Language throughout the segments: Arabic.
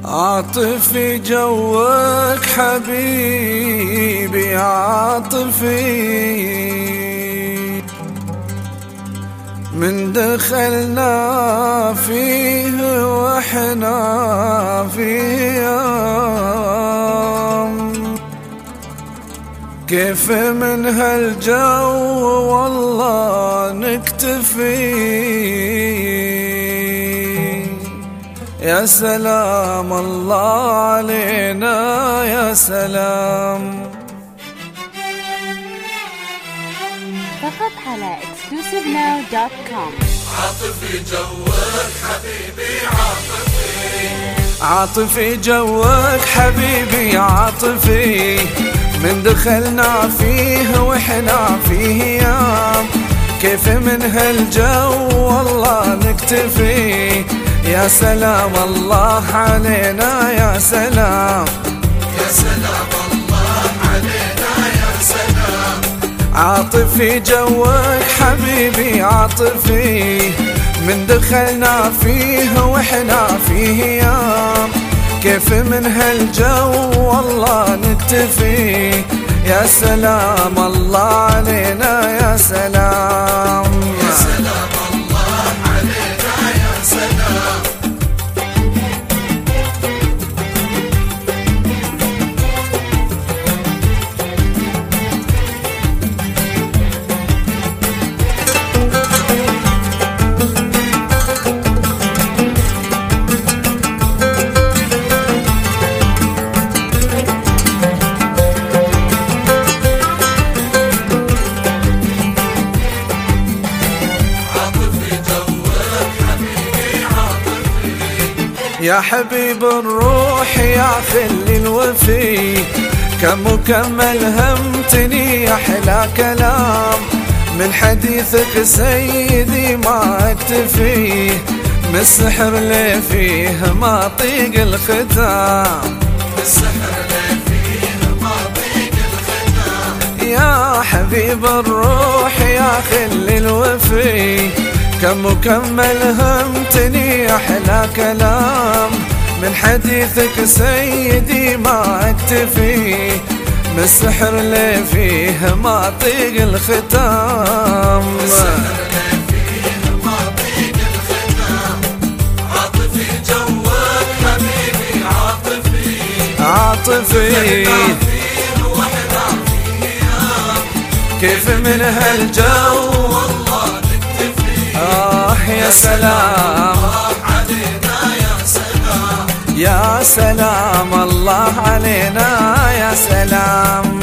عاطفي جوك حبيبي عاطفي، من دخلنا فيه واحنا فيه كيف من هالجو والله نكتفي. يا سلام الله علينا يا سلام. فقط على exclusivenow.com. عاطفي جوك حبيبي عاطفي، عاطفي جوك حبيبي عاطفي، من دخلنا فيه واحنا فيه يام كيف من هالجو والله نكتفي. يا سلام الله علينا يا سلام، يا سلام الله علينا يا سلام. عاطفي جوك حبيبي عاطفي، من دخلنا فيه واحنا فيه يام كيف من هالجو والله نكتفي. يا سلام الله علينا يا سلام، يا سلام الله علينا يا سلام. يا حبيب الروح يا خلي الوفي، كمكمل همتني يا احلى كلام، من حديثك سيدي ما اكتفي، من السحر اللي فيه ما طيق الختام، من السحر اللي فيه ما طيق الختام. يا حبيب الروح يا خلي الوفي، كمكمل همتني أحلى كلام، من حديثك سيدي ما اكتفي، من السحر اللي فيه ما طيق الختام. السحر اللي فيه ما طيق الختام. عاطفي جوك حبيبي عاطفي، عاطفي واحنا فيه كيف من هالجو والله نكتفي. يا سلام علينا يا سلام، يا سلام الله علينا يا سلام.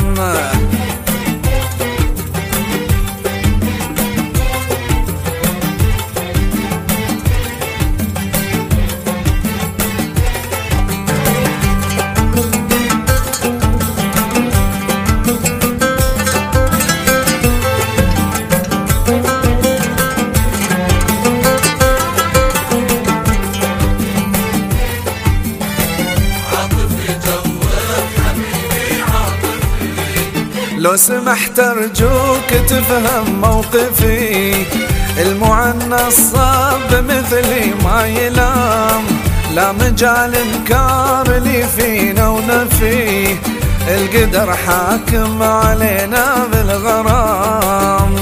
لو سمحت أرجوك تفهم موقفي، المعنى الصعب مثلي ما يلام، لا مجال انكار لي فينا ونفي، القدر حاكم علينا بالغرام،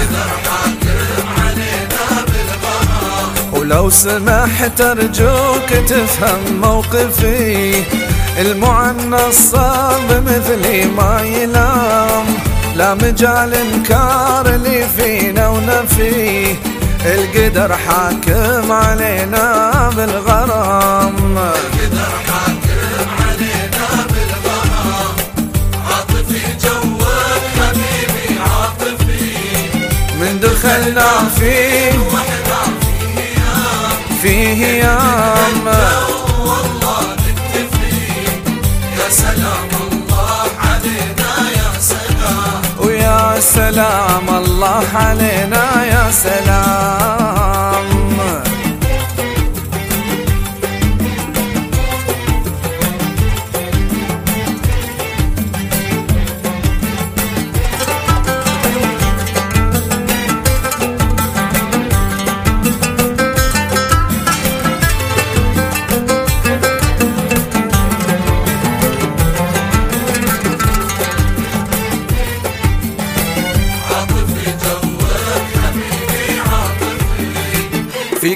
ولو سمحت أرجوك تفهم موقفي، المعنى الصعب مثلي ما يلام، لا مجال انكار لي فينا ونفي، القدر حاكم علينا بالغرام، القدر حاكم علينا بالغرام. عاطفي جوك حبيبي عاطفي، من دخلنا فيه واحنا فيه يام والله نكتفي. يا سلام الله علينا يا سلام، ويا سلام الله علينا يا سلام.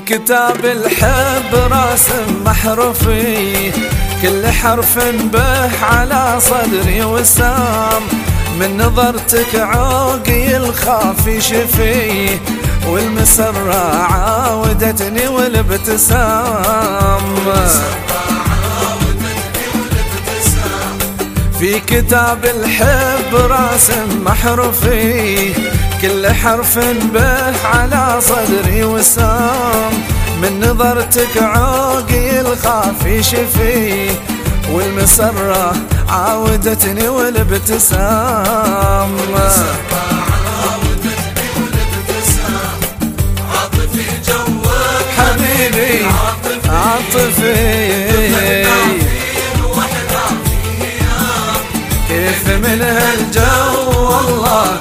كتاب الحب راسم محروفي، كل حرف به على صدري وسام، من نظرتك عوقي الخافي شفي، والمسرة عاودتني والابتسام. في كتاب الحب راسم محروفي، كل حرف به على صدري وسام، من نظرتك عوقي الخافي شفي، والمسرة عاودتني والابتسام. عاطفي جوك حبيبي عاطفي، كيف من هالجو والله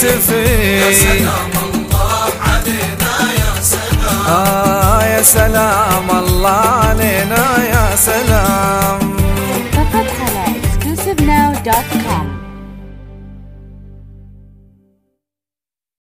نكتفي. يا سلام الله علينا يا سلام. يا سلام